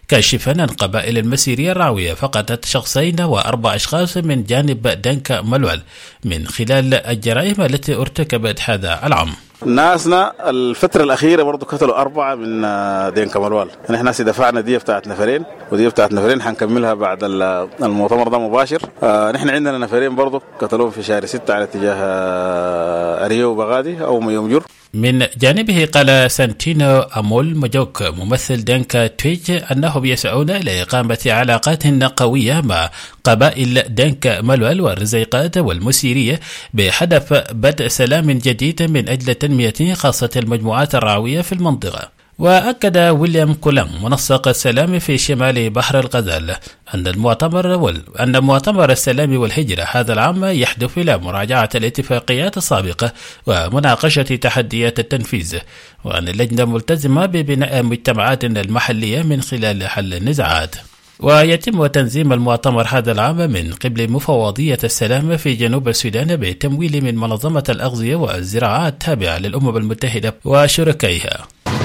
كاشفا عن قبائل المسيرية الراوية فقدت 2 و4 أشخاص من جانب دنكا ملول من خلال الجرائم التي ارتكبت هذا العام. ناسنا الفترة الأخيرة برضو قتلوا 4 من دينكا ملوال. نحن دفعنا دية بتاعت نفرين، ودية بتاعت نفرين حنكملها بعد المؤتمر ده مباشر. نحن عندنا نفرين برضو قتلوهم في شهر 6 على اتجاه أريو وبغادي أو ميومجر. من جانبه قال سانتينو أمول مجوك ممثل دنكا تويج أنهم يسعون لإقامة علاقات قوية مع قبائل دنكا ملول والرزيقات والمسيرية بهدف بدء سلام جديد من أجل تنمية خاصة المجموعات الراوية في المنطقة. وأكد ويليام كولام منسق السلام في شمال بحر الغزال أن مؤتمر السلام والهجرة هذا العام يهدف إلى مراجعة الاتفاقيات السابقة ومناقشة تحديات التنفيذ، وأن اللجنة ملتزمة ببناء مجتمعات المحلية من خلال حل النزاعات. ويتم تنظيم المؤتمر هذا العام من قبل مفوضية السلام في جنوب السودان بتمويل من منظمة الأغذية والزراعة التابعة للأمم المتحدة وشركائها.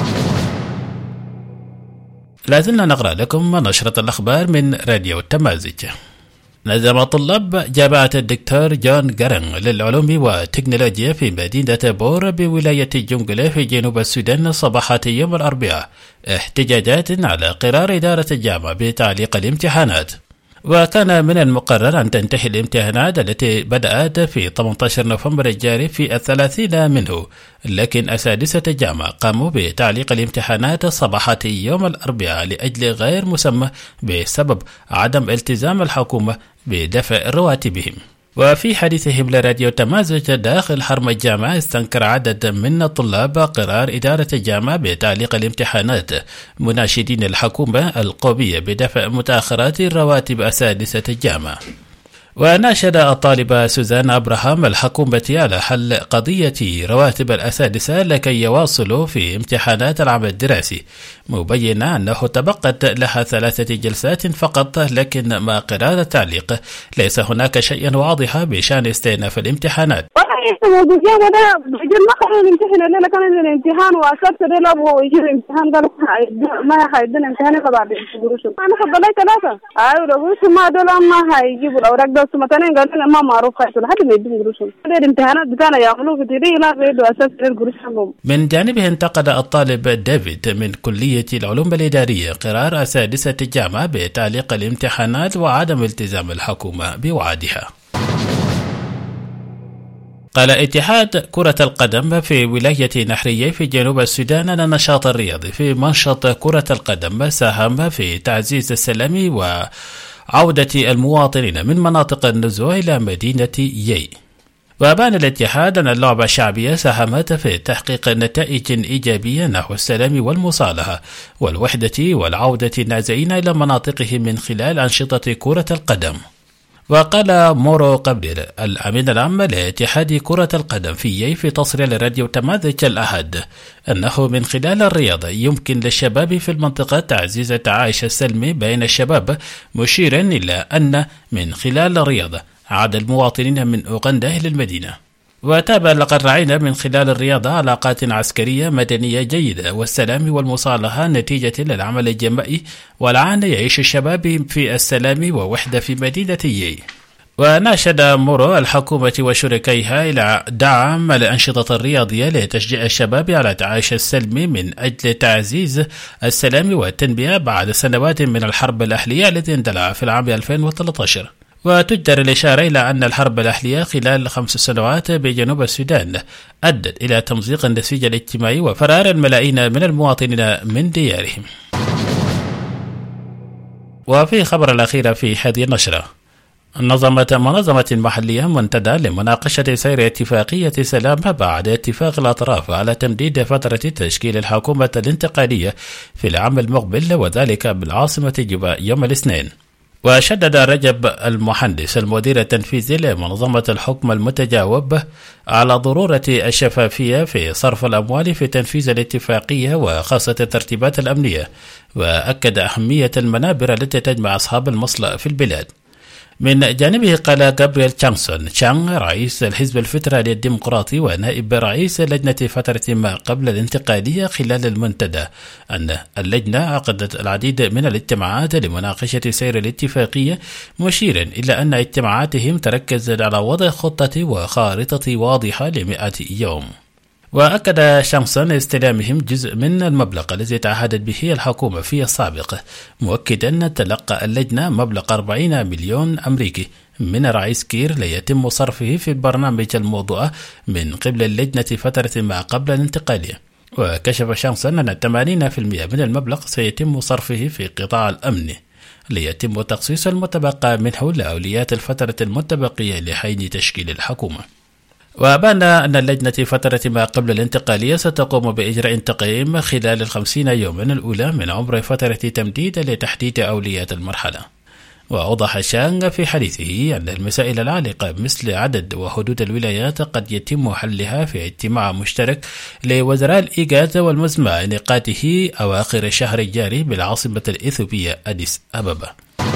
لازلنا نقرأ لكم نشرة الأخبار من راديو التمازج. نظم طلاب جامعة الدكتور جون غارنغ للعلوم والتكنولوجيا في مدينة بور بولاية جونغلا في جنوب السودان صباحة يوم الأربعاء احتجاجات على قرار إدارة الجامعة بتعليق الامتحانات. وكان من المقرر أن تنتهي الامتحانات التي بدأت في 18 نوفمبر الجاري في 30 منه، لكن أساتذة الجامعة قاموا بتعليق الامتحانات صباحة يوم الأربعاء لأجل غير مسمى بسبب عدم التزام الحكومة بدفع رواتبهم. وفي حديثهم لراديو تمازج داخل حرم الجامعة استنكر عدد من الطلاب قرار إدارة الجامعة بتعليق الامتحانات، مناشدين الحكومة القومية بدفع متأخرات رواتب أساتذة الجامعة. وناشد الطالبة سوزان أبراهام الحكومة على حل قضية رواتب الأساتذة لكي يواصلوا في امتحانات العام الدراسي، مبينة أنه تبقت لها 3 جلسات فقط، لكن مع قرار التعليق ليس هناك شيء واضح بشأن استئناف الامتحانات. من جانبه انتقد الطالب ديفيد من كلية العلوم الإدارية قرار أساتذة الجامعة بتعليق الامتحانات وعدم التزام الحكومة بوعدها. قال اتحاد كرة القدم في ولاية نحرية في جنوب السودان أن النشاط الرياضي في منشط كرة القدم ساهم في تعزيز السلام وعودة المواطنين من مناطق النزوع إلى مدينة يي. وأبان الاتحاد أن اللعبة الشعبية ساهمت في تحقيق نتائج إيجابية نحو السلام والمصالحة والوحدة والعودة النازعين إلى مناطقهم من خلال أنشطة كرة القدم. وقال مورو قبدير الأمين العام لاتحاد كرة القدم في يي في تصريح لراديو تمازج الأحد أنه من خلال الرياضة يمكن للشباب في المنطقة تعزيز التعايش السلمي بين الشباب، مشيرا إلى أن من خلال الرياضة عاد المواطنين من أوغندا إلى المدينة. وتابع لقد رأينا من خلال الرياضة علاقات عسكرية مدنية جيدة والسلام والمصالحة نتيجة للعمل الجماعي، والآن يعيش الشباب في السلام ووحدة في مدينة يي. وناشد مورو الحكومة وشركائها إلى دعم الأنشطة الرياضية لتشجيع الشباب على التعايش السلمي من أجل تعزيز السلام والتنمية بعد سنوات من الحرب الأهلية التي اندلع في العام 2013. وتجدر الإشارة إلى أن الحرب الأهلية خلال 5 سنوات بجنوب السودان أدت إلى تمزيق النسيج الاجتماعي وفرار الملايين من المواطنين من ديارهم. وفي خبر الأخير في هذه النشرة، نظمت منظمة محلية منتدى لمناقشة سير اتفاقية سلام بعد اتفاق الأطراف على تمديد فترة تشكيل الحكومة الانتقالية في العام المقبل، وذلك بالعاصمة جوبا يوم الاثنين. وشدد رجب المهندس المدير التنفيذي لمنظمة الحكم المتجاوب على ضرورة الشفافية في صرف الأموال في تنفيذ الاتفاقية وخاصة الترتيبات الأمنية، وأكد أهمية المنابر التي تجمع أصحاب المصلحة في البلاد. من جانبه قال غابرييل تشانغ رئيس الحزب الفدرالي الديمقراطي ونائب رئيس لجنة فترة ما قبل الانتقالية خلال المنتدى أن اللجنة عقدت العديد من الاجتماعات لمناقشة سير الاتفاقية، مشيرا إلى أن اجتماعاتهم تركزت على وضع خطة وخارطة واضحة ل100 يوم. وأكد شانغسون استلامهم جزء من المبلغ الذي تعهدت به الحكومة في السابق، مؤكدا تلقى اللجنة مبلغ 40 مليون أمريكي من الرئيس كير ليتم صرفه في البرنامج الموضوع من قبل اللجنة فترة ما قبل الانتقالية. وكشف شانغسون أن 80% من المبلغ سيتم صرفه في قطاع الأمن ليتم تخصيص المتبقى منه لأولويات الفترة المتبقية لحين تشكيل الحكومة. وأبان أن اللجنة فترة ما قبل الانتقالية ستقوم بإجراء تقييم خلال 50 يوما الأولى من عمر فترة تمديد لتحديد أولويات المرحلة. وأوضح شانغ في حديثه أن المسائل العالقة مثل عدد وحدود الولايات قد يتم حلها في اجتماع مشترك لوزراء الإيجاد والمزمع انعقاده أواخر الشهر الجاري بالعاصمة الإثيوبية أديس أبابا.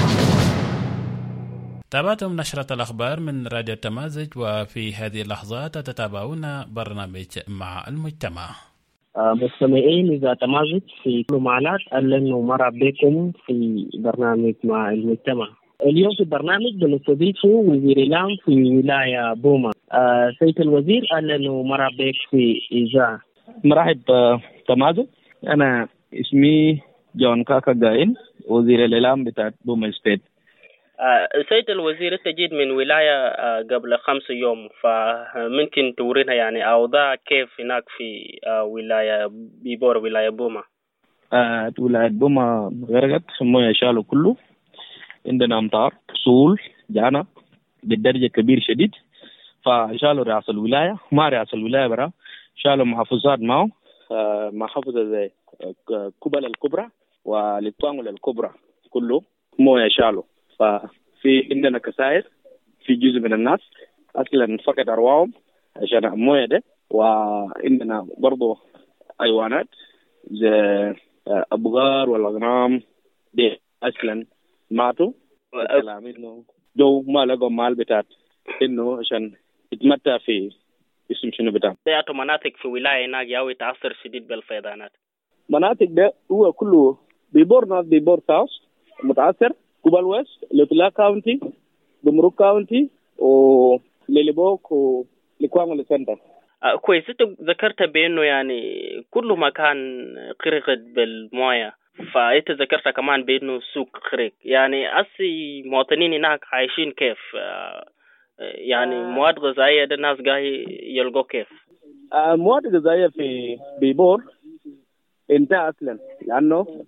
تابعتم نشرة الأخبار من راديو تمازج، وفي هذه اللحظات تتابعون برنامج مع المجتمع. مستمعين إذا تمازج في كل معلات أهلا ومرحبا بكم في برنامج مع المجتمع. اليوم في البرنامج بنستضيف وزير الإعلام في ولاية بوما. سيد الوزير أهلا ومرحبا بك في إذاعة. مرحبا تمازج، أنا اسمي جون كاكا جاين، وزير الإعلام بتاع بوما ستيت. سيد الوزير، انت جيت من ولاية قبل 5 يوم، فممكن تورينا يعني أوضاع كيف هناك في ولاية بيبور ولاية بوما؟ ولاية بوما غرقت، مويه شالوا كله، عندنا أمطار سول جانا بالدرجة كبير شديد، فشالوا رئاسة الولاية، ما رئاسة الولاية برا، شالوا محافظات معه، محافظة زي كوبل الكبرى ولتوانغول الكبرى كله مويه شالوا. ففي عندنا كسائر في جزء من الناس أصلا فقد أرواحهم عشان المويه ده، وعندنا برضو حيوانات زي أبغار والأغنام دي أصلا ماتوا، الكلام إنه جو ما لقوا مال بتاعت إنه عشان يتمتع في اسم شنو بتاع. ده مناطق في ولاية هناك ياوي تأثر شديد بالفيضانات. مناطق ده هو كله بيبور ناس بيبور ساوس متأثر، كوبال ويست، لوتلا كاونتي، دمروك كاونتي، وليليبوك ولكوانغول سنتر. كويس، انت ذكرت بانه يعني كل مكان غرقت بالمويه، فانت ذكرت كمان بانه سوق غرق، يعني اسي مواطنين هناك عايشين كيف؟ يعني مواد غذائيه ده الناس جاي يلقوا كيف؟ مواد غذائيه في بيبور انتهى اصلا، لانه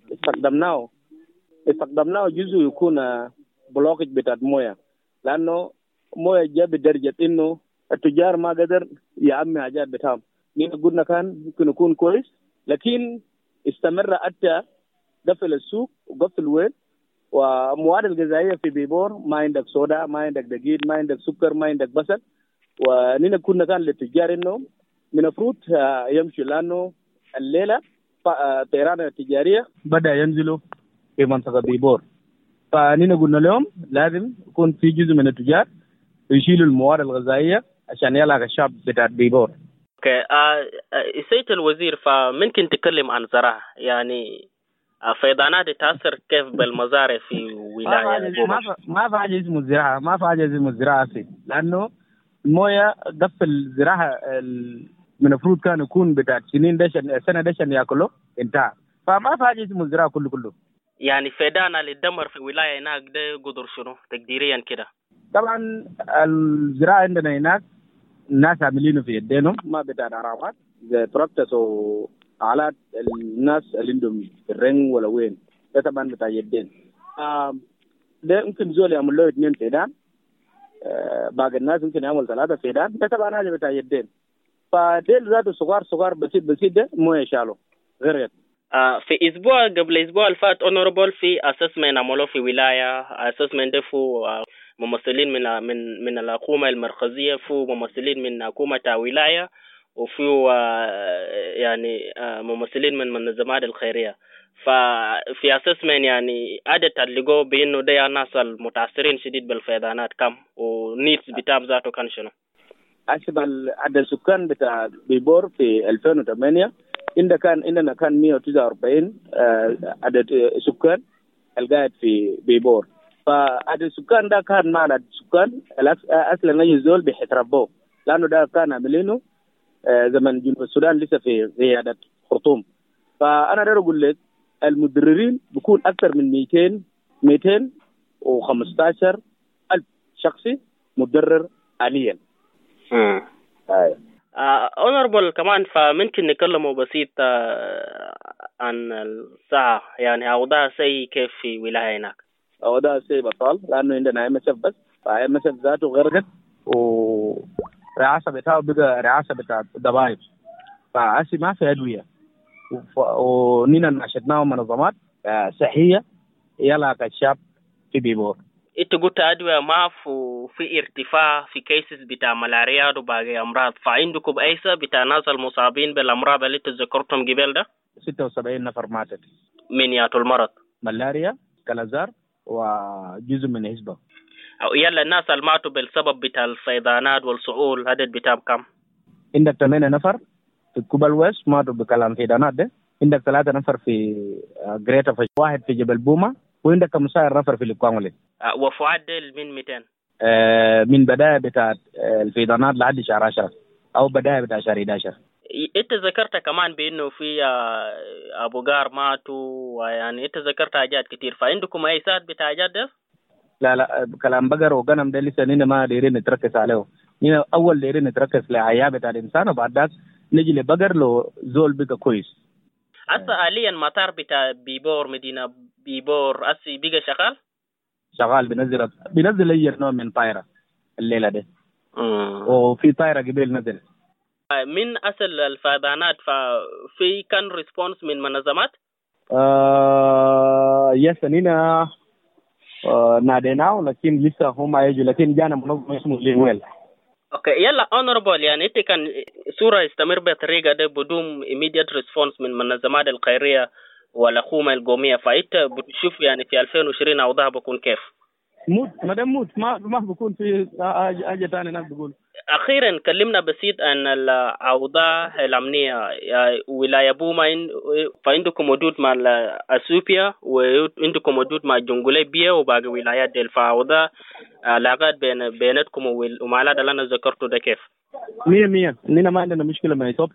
استخدمناه جزء يكون بلوكج بتاع مويه، لانه مويه جاء بدرجه انه التجار ما قدر يعمي حاجات بتاعهم. نحن قلنا كان ممكن يكون كويس، لكن استمر حتى قفل السوق وقفل وين، ومواد الغذائيه في بيبور ما عندك صودا، ما عندك دقيق، ما عندك سكر، ما عندك بصل. ونحن كنا كان للتجار انه من المفروض يمشوا، لانه الليله طيران التجاريه بدا ينزلوا في منطقه بيبور، فنحن قلنا لهم لازم يكون في جزء من التجار يشيلوا المواد الغذائيه عشان يلعق الشعب بتاع بيبور. اوكي، سيد الوزير، فممكن تتكلم عن زراعة، يعني فيضانات تأثر كيف بالمزارع في ولاية بوما؟ ما في حاجه اسمه الزراعه، ما في حاجه اسمه الزراعه فيه، لانه المويه قفل الزراعه من المفروض كان يكون بتاع سنين دشن سنه دشن ياكله انتهى، فما في حاجه اسمه الزراعه كله. يعني فيضان اللي دمر في ولاية هناك ده قدر شنو تقديريا كده؟ طبعا الزراعه عندنا هناك الناس عاملينه في يدينهم، ما بتاع عرامات زي تراكتس وآلات الناس اللي عندهم الرنج ولا وين، ده طبعا بتاع يدين. ده ممكن زول يعمل له 2 فيدان، باقي الناس ممكن يعمل 3 فيدان، ده طبعا هذا بتاع يدين. فديل ذاته صغار بسيط ده مويه شالوا غرقت. في قبل اسبوع الفات اونوربل في اسسمنت عملوه في ولايه، اسسمنت ده فيه ممثلين من الحكومه المركزيه، فيه ممثلين من حكومه ولايه، وفيه يعني ممثلين من المنظمات الخيريه. ففي أساس من يعني عادة اللقوا بأنه ده الناس المتأثرين شديد بالفيضانات كم ونيتس بتاعهم ذاته كان شنو؟ حسب عدد السكان بتاع بيبور في 2008 عندنا كان 149 عدد سكان القاعد في بيبور. فعدد السكان ده كان مع عدد السكان أصلا يزول بحتربوه، لأنه ده كان عاملينه زمن جنوب السودان لسه في عدد خرطوم. فأنا ده أقول لك المدررين بيكون أكثر من 215 ألف شخصي مدرر حاليا. honorable كمان فممكن نتكلموا بسيط عن الساعة، يعني أوضاع سيء كيف في ولاية هناك؟ أوضاع سيء بطال، لأنه عندنا MSF بس، فMSF ذاته غرقت ورعاسة بتاعه بقى رعاسة بتاع دبايب، فعسي ما في أدوية، ونينا ناشدناهم منظمات صحية يلا كشاب في بيبور. انت قلت أدوية ما في ارتفاع في كيسز بتاع ملاريا وباقي أمراض، فعندكم أيسا بتاع ناس المصابين بالأمراض اللي تذكرتم قبل ده؟ 76 نفر ماتت من ياتوا المرض ملاريا كالازار وجزء من هزبة. أو يلا الناس اللي ماتوا بالسبب بتاع الفيضانات والسعول عدد بتاع كم؟ عندك 8 نفر في كوبال ويست ماتوا بكلام فيضانات ده، عندك 3 نفر في جريتا فش، 1 في جبل بوما، وعندك 15 نفر في الكوانغولي. وفؤاد من 200 من بداية بتاع الفيضانات لحد شهر 10 أو بداية بتاع شهر 11. انت ذكرت كمان بانه في ابو غار ماتوا، ويعني انت ذكرت حاجات كتير، فعندكم اي ساعات بتاع حاجات ده؟ لا كلام بقر وغنم ده لسه نينا ما دايرين نتركز عليه. نينا اول دايرين نتركز لحياة بتاع الانسان، وبعد ذاك نجي لبقر لو زول بقى كويس. هسه حاليا مطار بتاع بيبور مدينة بيبور اسي بقى شغال بينزل اي نوع من طائرة الليلة ده. وفي طائرة قبل نزل. من أصل الفيضانات ففي كان ريسبونس من منظمات؟ يسنينا ناديناه لكن لسه هم يجوا، لكن جانا منظمة اسمه لينويل. اوكي يلا honorable، يعني انت كان صورة يستمر بالطريقة ده بدون immediate response من منظمات الخيرية والحكومة القومية، فانت بتشوف يعني في 2020 اوضاع بكون كيف؟ موت ما بكون في حاجة ثانية. ناس بقول أخيرا كلمنا بسيط عن الأوضاع الأمنية ولاية بوما، فعندكم حدود مع أثيوبيا وعندكم حدود مع جنجولي بيه وباقي ولايات ديل، فأوضاع علاقات بيناتكم ومعلات اللي أنا ذكرته ده كيف؟ 100 إننا ما عندنا مشكلة مع إثيوبيا.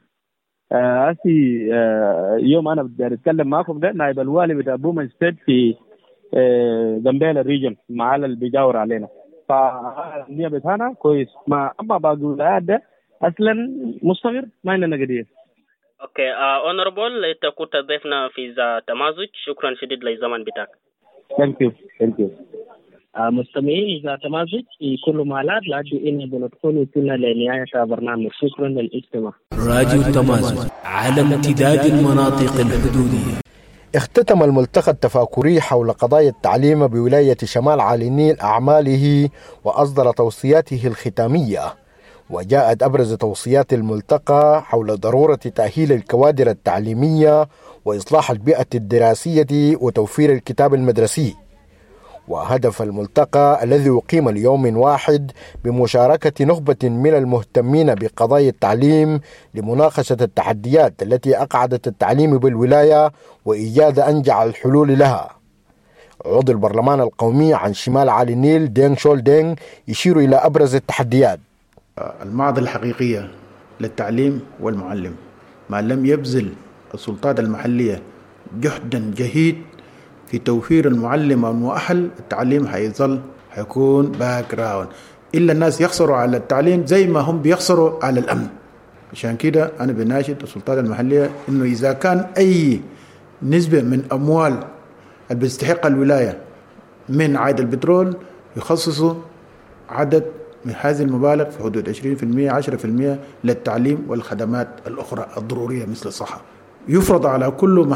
أسي يوم أنا بدي أتكلم معكم ده نائب الوالي بتاع بوما ستيت في جنبيل الريجن مع اللي بيجاور علينا، فالنية بتاعنا كويس. ما أما باقي الولايات ده أصلا مستمر ما عندنا قدير. اوكي honorable، انت كنت ضيفنا في تمازج، شكرا شديد للزمن بتاعك. ثانك يو. مستمعين إذا تمازج في كل مالات لأجل إني بندخل كنا لنهاية برنامج. شكرا للاستماع. راديو تمازج على امتداد المناطق الحدودية. اختتم الملتقى التفاكري حول قضايا التعليم بولاية شمال عالي النيل أعماله وأصدر توصياته الختامية، وجاءت أبرز توصيات الملتقى حول ضرورة تأهيل الكوادر التعليمية وإصلاح البيئة الدراسية وتوفير الكتاب المدرسي. وهدف الملتقى الذي يقيم اليوم واحد بمشاركة نخبة من المهتمين بقضايا التعليم لمناقشة التحديات التي أقعدت التعليم بالولاية وإيجاد أنجع الحلول لها. عضو البرلمان القومي عن شمال عالي النيل دينغ شول دينغ يشير إلى أبرز التحديات. المعضلة الحقيقية للتعليم والمعلم ما لم يبذل السلطات المحلية جهدا جهيد في توفير المعلم المؤهل، التعليم حيكون باك جراوند. إلا الناس يخسروا على التعليم زي ما هم بيخسروا على الأمن. عشان كده أنا بناشد السلطات المحلية إنه إذا كان أي نسبة من أموال اللي بيستحق الولاية من عائد البترول يخصصوا عدد من هذه المبالغ في حدود 20% 10% للتعليم والخدمات الأخرى الضرورية مثل الصحة. يفرض على كل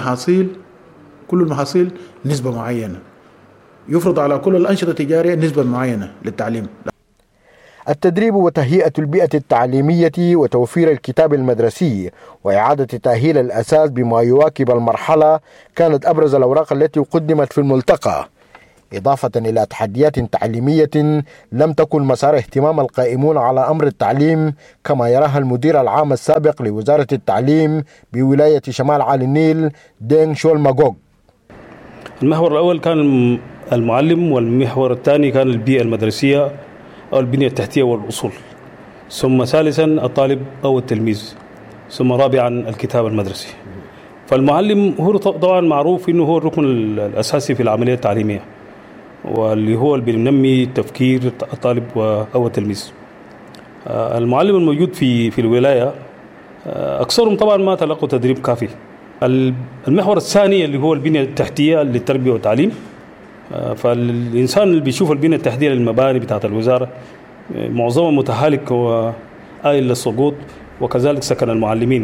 المحاصيل نسبة معينة، يفرض على كل الأنشطة التجارية نسبة معينة للتعليم. التدريب وتهيئة البيئة التعليمية وتوفير الكتاب المدرسي وإعادة تأهيل الأساس بما يواكب المرحلة كانت أبرز الأوراق التي قدمت في الملتقى، إضافة إلى تحديات تعليمية لم تكن مسار اهتمام القائمون على أمر التعليم كما يراها المدير العام السابق لوزارة التعليم بولاية شمال عالي النيل دينغ شول ماغوغ. المحور الأول كان المعلم، والمحور الثاني كان البيئة المدرسية أو البنية التحتية والأصول، ثم ثالثا الطالب أو التلميذ، ثم رابعا الكتاب المدرسي. فالمعلم هو طبعا معروف إنه هو الركن الأساسي في العملية التعليمية، واللي هو اللي بينمي تفكير الطالب أو التلميذ. المعلم الموجود في الولاية أكثرهم طبعا ما تلقوا تدريب كافي. المحور الثاني اللي هو البنية التحتية للتربية والتعليم، فالإنسان اللي بيشوف البنية التحتية للمباني بتاعت الوزارة معظمها متهالك وآيل للسقوط، وكذلك سكن المعلمين.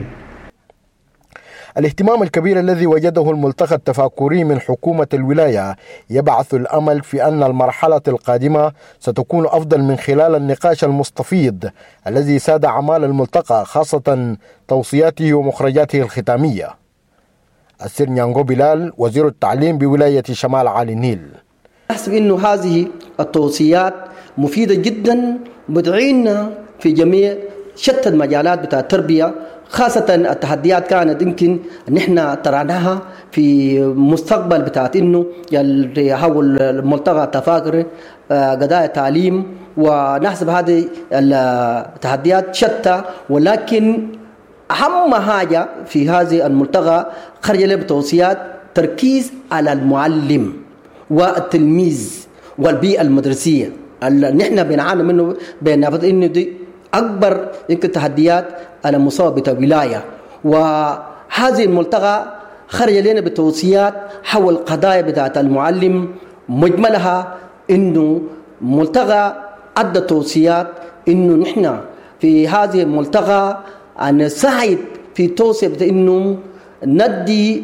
الاهتمام الكبير الذي وجده الملتقى التفاكري من حكومة الولاية يبعث الأمل في أن المرحلة القادمة ستكون أفضل من خلال النقاش المستفيض الذي ساد أعمال الملتقى، خاصة توصياته ومخرجاته الختامية. السير نيانغو بلال وزير التعليم بولاية شمال عالي النيل: أحسب أنه هذه التوصيات مفيدة جدا، مدعينا في جميع شتى المجالات بتاع التربية، خاصة التحديات كانت يمكن نحن تراناها في مستقبل بتاعت إنه يحول الملتقى التفاكري قضايا تعليم، ونحسب هذه التحديات شتى، ولكن أهم حاجة في هذه الملتقى خرج له بتوصيات تركيز على المعلم والتلميذ والبيئة المدرسية اللي نحن بنعاني منه، بنعرف إنه دي أكبر يمكن تحديات على مستوى بتاع الولاية. وهذه الملتقى خرج لنا بتوصيات حول القضايا بتاعت المعلم، مجملها إنه ملتقى أدى توصيات إنه نحن في هذه الملتقى أن نساعد في توصية إنه ندي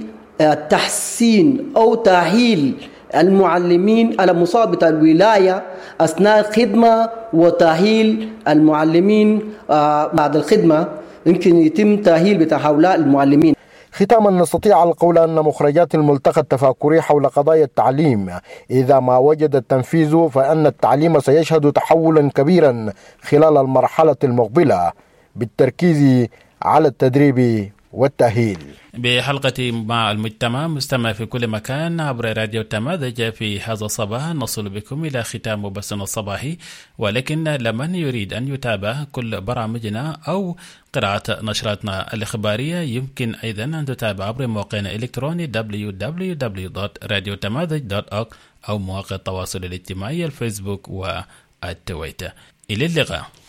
تحسين أو تأهيل المعلمين على مستوى بتاع الولاية أثناء الخدمة، وتأهيل المعلمين بعد الخدمة يمكن يتم تأهيل بتاع هؤلاء المعلمين. ختاما نستطيع القول أن مخرجات الملتقى التفاكري حول قضايا التعليم إذا ما وجد التنفيذ فإن التعليم سيشهد تحولا كبيرا خلال المرحلة المقبلة بالتركيز على التدريب والتأهيل. بحلقة مع المجتمع مستمع في كل مكان عبر راديو تماذج في هذا الصباح نصل بكم إلى ختام بثنا الصباحي، ولكن لمن يريد أن يتابع كل برامجنا أو قراءة نشراتنا الإخبارية يمكن أيضا أن تتابع عبر موقعنا الإلكتروني www.radiotamadej.org أو مواقع التواصل الاجتماعي الفيسبوك والتويتر. إلى اللقاء.